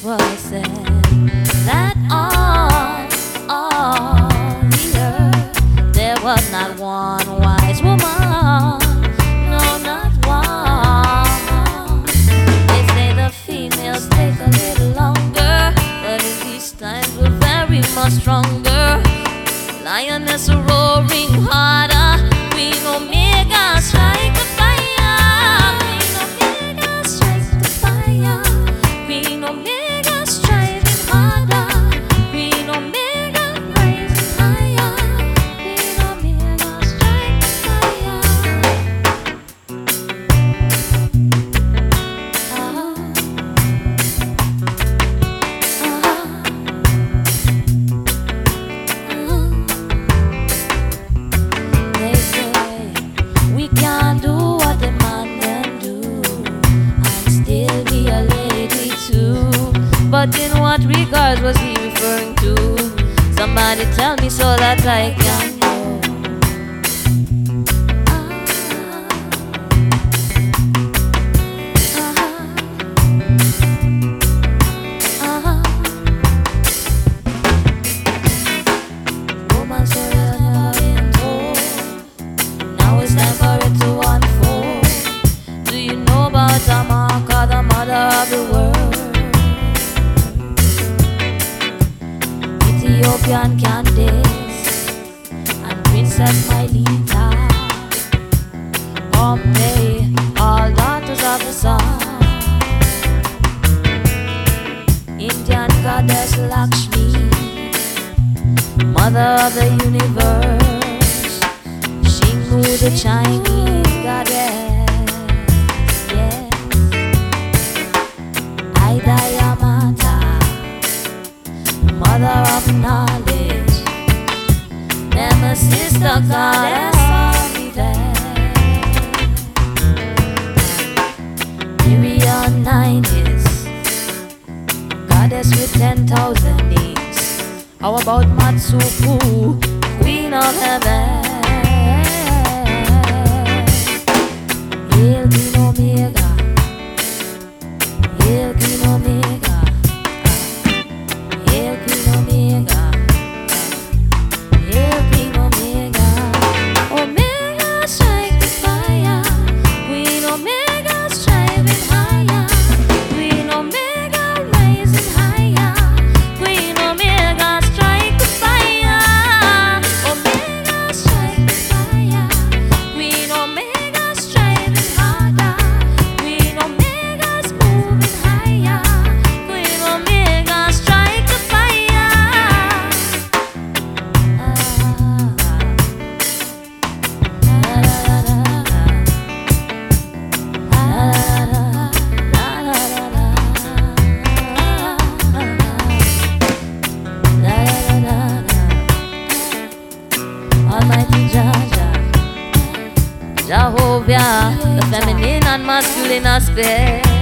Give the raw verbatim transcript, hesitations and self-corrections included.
was said that on all the earth there was not one wise woman, no, not one. They say the females take a little longer, but in these times we're very much stronger. Lioness roaring harder, Queen Omega strike the fire. Queen Omega strike the fire. Queen Omega striving harder. Queen Omega rising higher. Queen Omega strike the fire. Uh-huh. But in what regards was he referring to? Somebody tell me so that I can know. Uh-huh. Uh-huh. Woman story has never been told. Now it's time for it to unfold. Do you know about Amaka, the mother of the world? Ethiopian Candace and Princess Mylita, Pompeii, all daughters of the sun. Indian goddess Lakshmi, mother of the universe. Shingu, the Chinese goddess, yes. Ida Yamata, mother of knowledge. Nemesis, the goddess of event. Miriam Nineties, goddess with ten thousand names. How about Matsuku, queen of heaven? Hail Queen Omega, hail Queen Omega. Almighty Jaja, Jehovah, the feminine and masculine aspect.